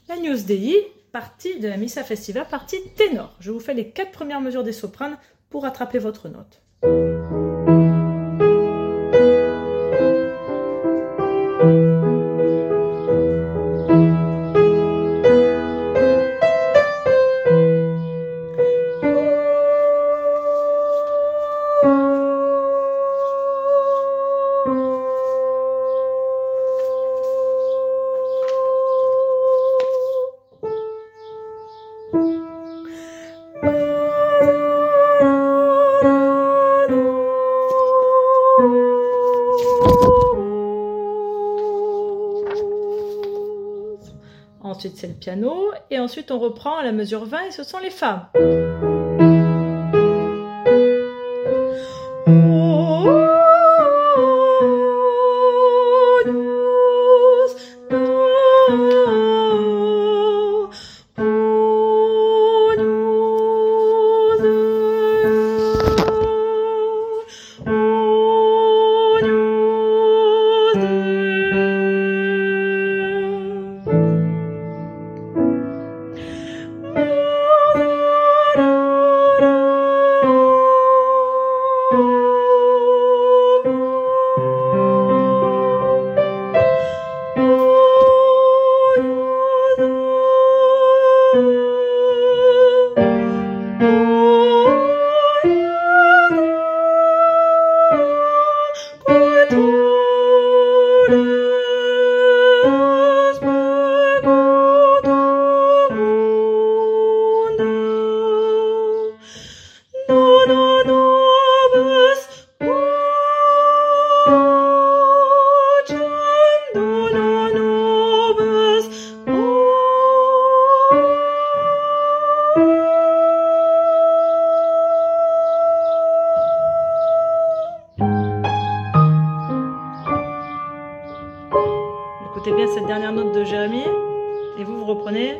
L'Agnus Dei, partie de la Missa Festiva, partie ténor. Je vous fais les 4 premières mesures des sopranes pour rattraper votre note. Ensuite, c'est le piano. Et ensuite, on reprend à la mesure 20 et ce sont les femmes. Écoutez bien cette dernière note de Jérémie et vous reprenez.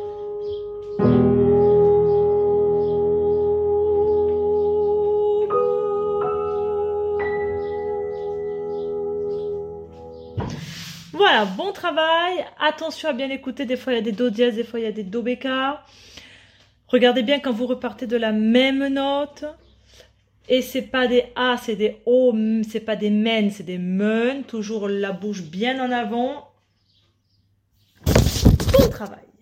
Voilà, bon travail. Attention à bien écouter, des fois il y a des do dièse, des fois il y a des do béca. Regardez bien quand vous repartez de la même note. Et c'est pas des A, c'est des O, c'est pas des men, c'est des men. Toujours la bouche bien en avant. Bon travail.